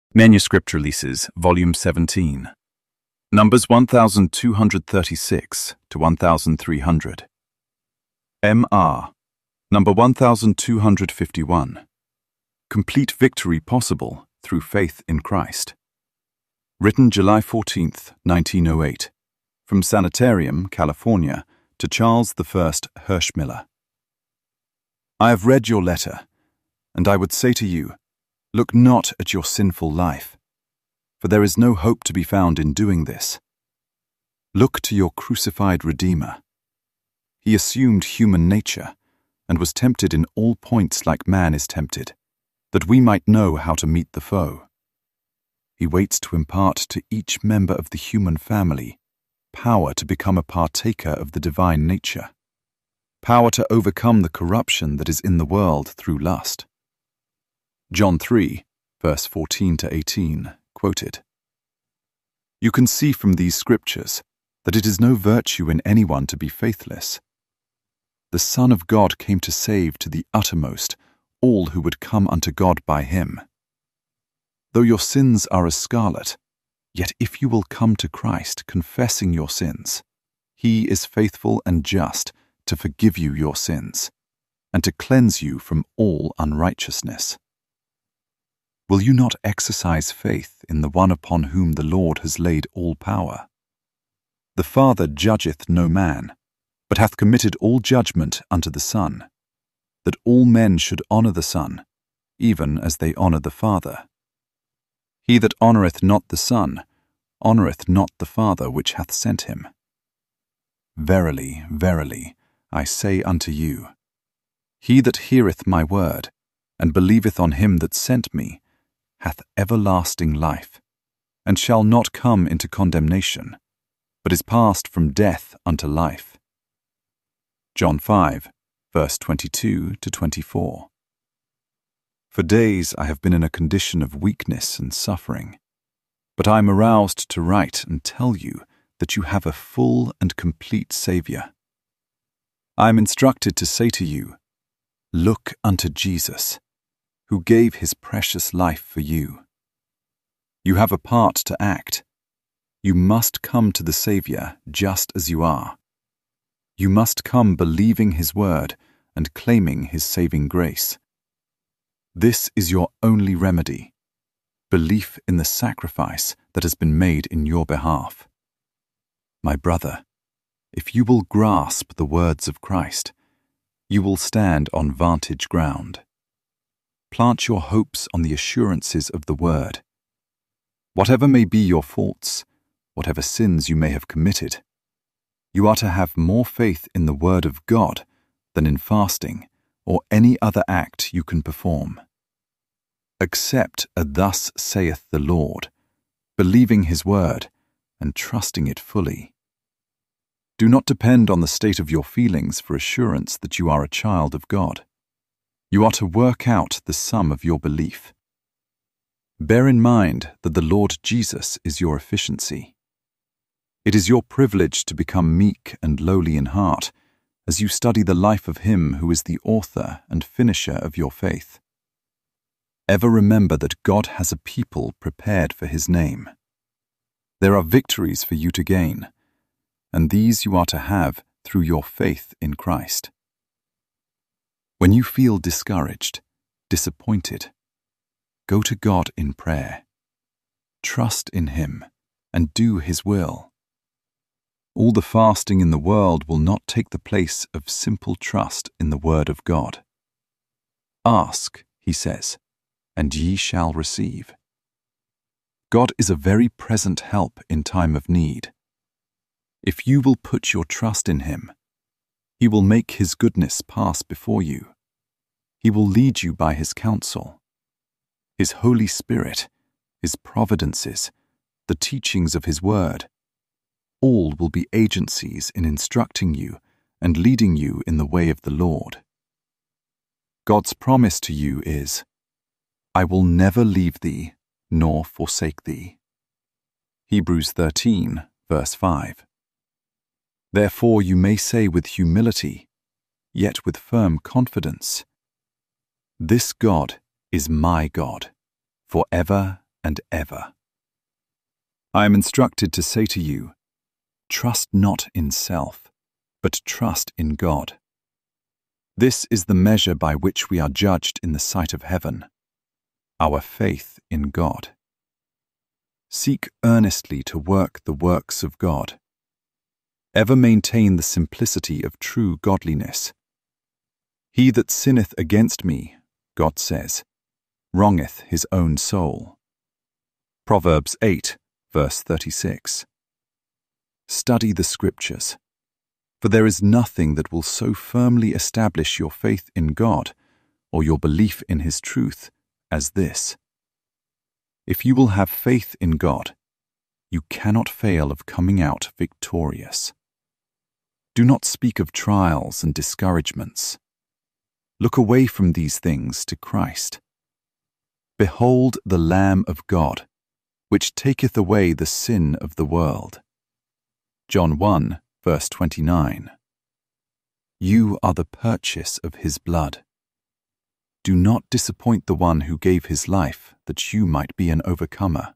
Manuscript Releases, Volume 17. Numbers 1236 to 1300. M.R. Number 1251. Complete Victory Possible Through Faith in Christ. Written July 14, 1908. From Sanitarium, California, to Charles I Hirschmiller. I have read your letter, and I would say to you, look not at your sinful life, for there is no hope to be found in doing this. Look to your crucified Redeemer. He assumed human nature and was tempted in all points like man is tempted, that we might know how to meet the foe. He waits to impart to each member of the human family power to become a partaker of the divine nature, power to overcome the corruption that is in the world through lust. John 3, verse 14 to 18, quoted. You can see from these scriptures that it is no virtue in anyone to be faithless. The Son of God came to save to the uttermost all who would come unto God by him. Though your sins are as scarlet, yet if you will come to Christ confessing your sins, he is faithful and just to forgive you your sins, and to cleanse you from all unrighteousness. Will you not exercise faith in the one upon whom the Lord has laid all power? The Father judgeth no man, but hath committed all judgment unto the Son, that all men should honour the Son, even as they honour the Father. He that honoureth not the Son, honoureth not the Father which hath sent him. Verily, verily, I say unto you, he that heareth my word, and believeth on him that sent me, hath everlasting life, and shall not come into condemnation, but is passed from death unto life. John 5, verse 22 to 24. For days I have been in a condition of weakness and suffering, but I am aroused to write and tell you that you have a full and complete Saviour. I am instructed to say to you, look unto Jesus, who gave his precious life for you. You have a part to act. You must come to the Saviour just as you are. You must come believing his word and claiming his saving grace. This is your only remedy, belief in the sacrifice that has been made in your behalf. My brother, if you will grasp the words of Christ, you will stand on vantage ground. Plant your hopes on the assurances of the Word. Whatever may be your faults, whatever sins you may have committed, you are to have more faith in the Word of God than in fasting or any other act you can perform. Accept a thus saith the Lord, believing his word and trusting it fully. Do not depend on the state of your feelings for assurance that you are a child of God. You are to work out the sum of your belief. Bear in mind that the Lord Jesus is your efficiency. It is your privilege to become meek and lowly in heart as you study the life of him who is the author and finisher of your faith. Ever remember that God has a people prepared for his name. There are victories for you to gain, and these you are to have through your faith in Christ. When you feel discouraged, disappointed, go to God in prayer. Trust in him and do his will. All the fasting in the world will not take the place of simple trust in the word of God. Ask, he says, and ye shall receive. God is a very present help in time of need. If you will put your trust in him, he will make his goodness pass before you. He will lead you by his counsel. His Holy Spirit, his providences, the teachings of his word, all will be agencies in instructing you and leading you in the way of the Lord. God's promise to you is, I will never leave thee nor forsake thee. Hebrews 13, verse 5. Therefore you may say with humility, yet with firm confidence, this God is my God, forever and ever. I am instructed to say to you, trust not in self, but trust in God. This is the measure by which we are judged in the sight of heaven, our faith in God. Seek earnestly to work the works of God. Ever maintain the simplicity of true godliness. He that sinneth against me, God says, wrongeth his own soul. Proverbs 8, verse 36. Study the Scriptures, for there is nothing that will so firmly establish your faith in God or your belief in His truth as this. If you will have faith in God, you cannot fail of coming out victorious. Do not speak of trials and discouragements. Look away from these things to Christ. Behold the Lamb of God, which taketh away the sin of the world. John 1, verse 29. You are the purchase of His blood. Do not disappoint the one who gave His life that you might be an overcomer.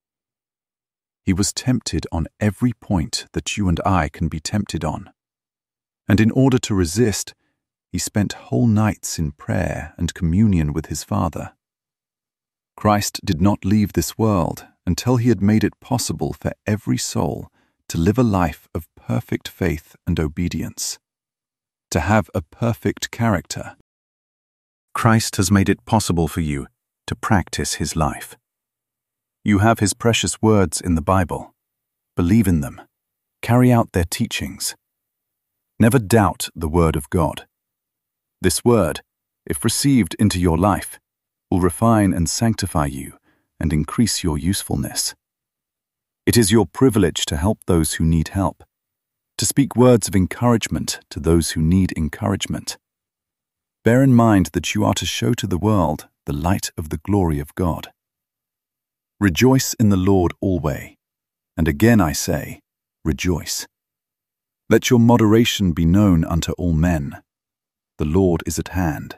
He was tempted on every point that you and I can be tempted on. And in order to resist, He spent whole nights in prayer and communion with His Father. Christ did not leave this world until He had made it possible for every soul to live a life of perfect faith and obedience, to have a perfect character. Christ has made it possible for you to practice His life. You have His precious words in the Bible. Believe in them. Carry out their teachings. Never doubt the Word of God. This Word, if received into your life, will refine and sanctify you and increase your usefulness. It is your privilege to help those who need help, to speak words of encouragement to those who need encouragement. Bear in mind that you are to show to the world the light of the glory of God. Rejoice in the Lord always, and again I say, rejoice. Let your moderation be known unto all men. The Lord is at hand.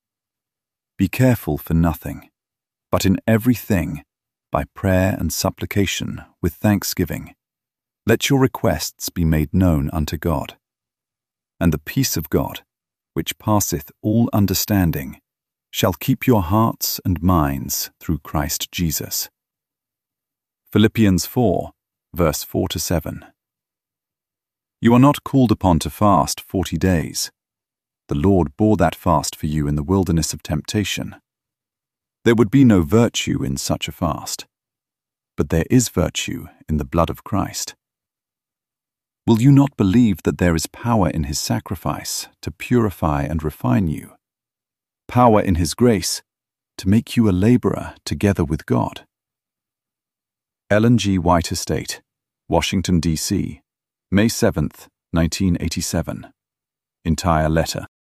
Be careful for nothing, but in everything, by prayer and supplication with thanksgiving, let your requests be made known unto God. And the peace of God, which passeth all understanding, shall keep your hearts and minds through Christ Jesus. Philippians 4, verse 4-7. You are not called upon to fast 40 days. The Lord bore that fast for you in the wilderness of temptation. There would be no virtue in such a fast, but there is virtue in the blood of Christ. Will you not believe that there is power in His sacrifice to purify and refine you? Power in His grace to make you a laborer together with God? Ellen G. White Estate, Washington, D.C., May 7, 1987. Entire letter.